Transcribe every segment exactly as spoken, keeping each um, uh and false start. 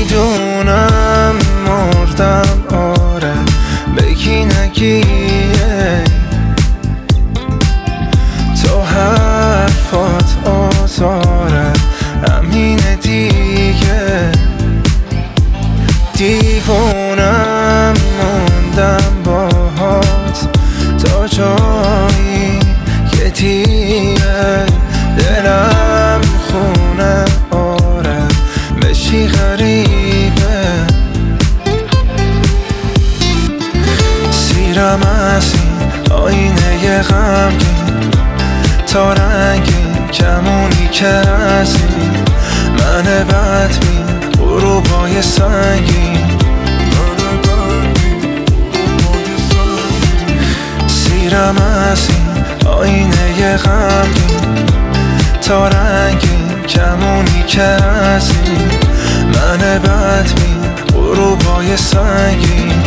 میدونم مردم، آره بگی نگی تو حرفات آزاره، همینه دیگه. دیوونم موندم باهات تا جایی که دیگه دلم خونه، آره بشی غریبه. سیرم از این آینه غمگین تا رنگین کمونی که از این من بدبین غروبای سنگین. سیرم از این آینه غمگین تا رنگین کمونی که از این من بدبین غروبای سنگین.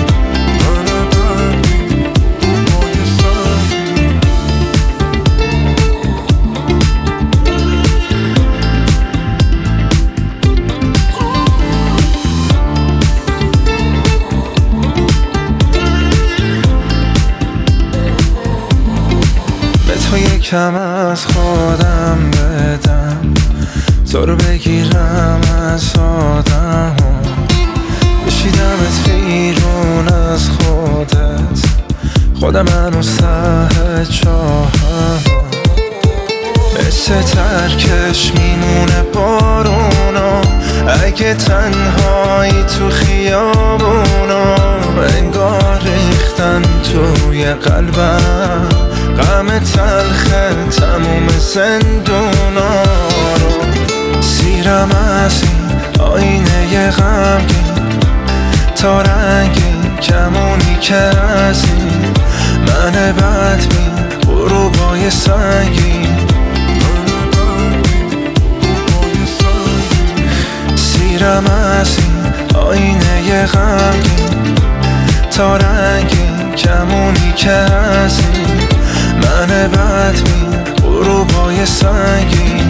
تو یکم از خودم بدم، زور بگیرم از آدم، بشیدمت بیرون از خودت، خودم هنوز ته چاهم. مثل ترکش میمونه بارونا اگه تنهایی تو خیابونا، انگار ریختن توی قلبم غم تلخه تموم زندونا رو. سیرم از این آینه غمگین تا رنگین کمونی که از این من بدبین غروبای سنگین. سیرم از این آینه غمگین تا رنگین کمونی که از این من بدبین غروبای سنگین.